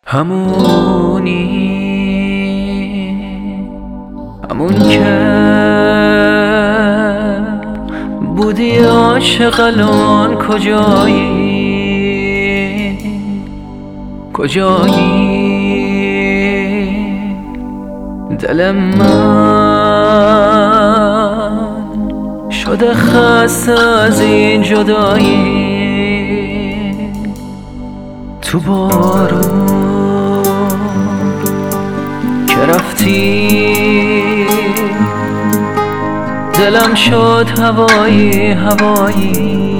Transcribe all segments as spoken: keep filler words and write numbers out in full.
همونی همون که بودی عاشق، الان کجایی کجایی؟ دل من شده خسته از این جدایی. تو بارون که رفتی دلم شد هوایی هوایی.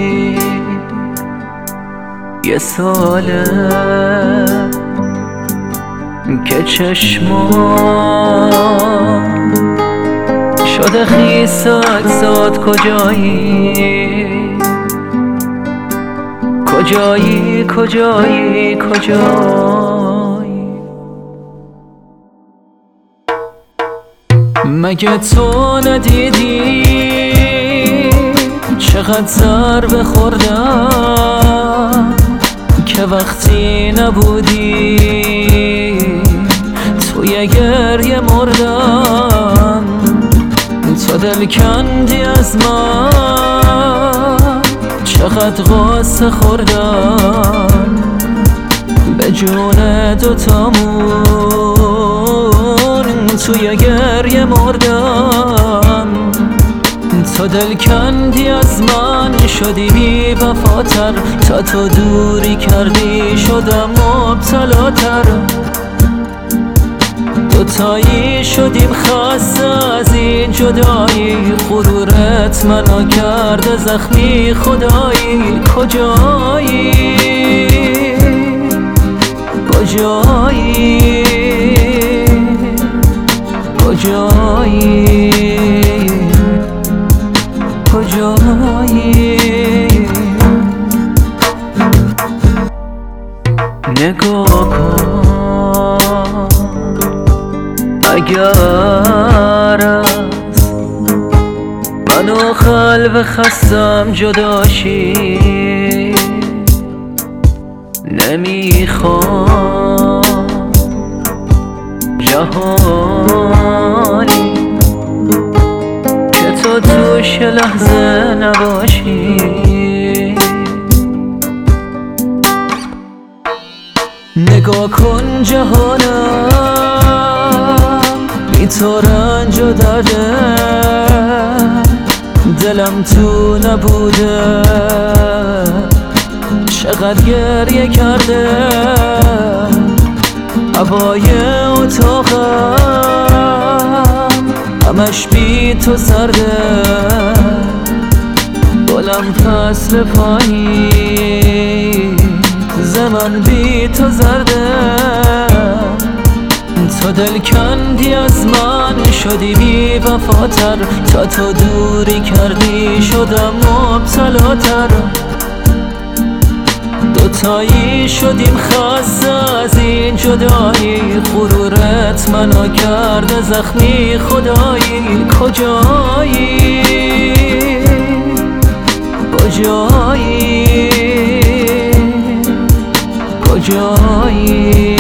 یه ساله که چشمام شده خیس اجزاد. کجایی کجایی کجایی کجایی؟ مگه تو ندیدی چقدر ضربه خوردم که وقتی نبودی توی گریه مردم؟ تو دل کندی از من، چقدر غصه خوردم به جون دوتامون توی گریه مردم. تو دل کندی از من، شدی بی وفاتر، تا تو دوری کردی شدم مبتلاتر. دوتایی شدیم خسته از این جدایی، غرورت منو کرده زخمی خدایی. کجایی کجایی کجایی کجایی؟ نگاه کن اگر از من و قلب خستم جداشی، نمیخوام جهانی که تو توش لحظه نباشی. نگاه کن جهانم بی تو رنج و درده، دلم تو نبوده چقدر گریه کرده. هوای اتاقم همش بی تو سرده، گلم فصل پایین زمان بی تو زرده. تو دل کندی از من، شدی بی وفاتر، تا تو دوری کردی شدم مبتلاتر. دوتایی شدیم خسته از این جدایی، غرورت منو کرده زخمی خدایی. کجایی کجایی کجایی؟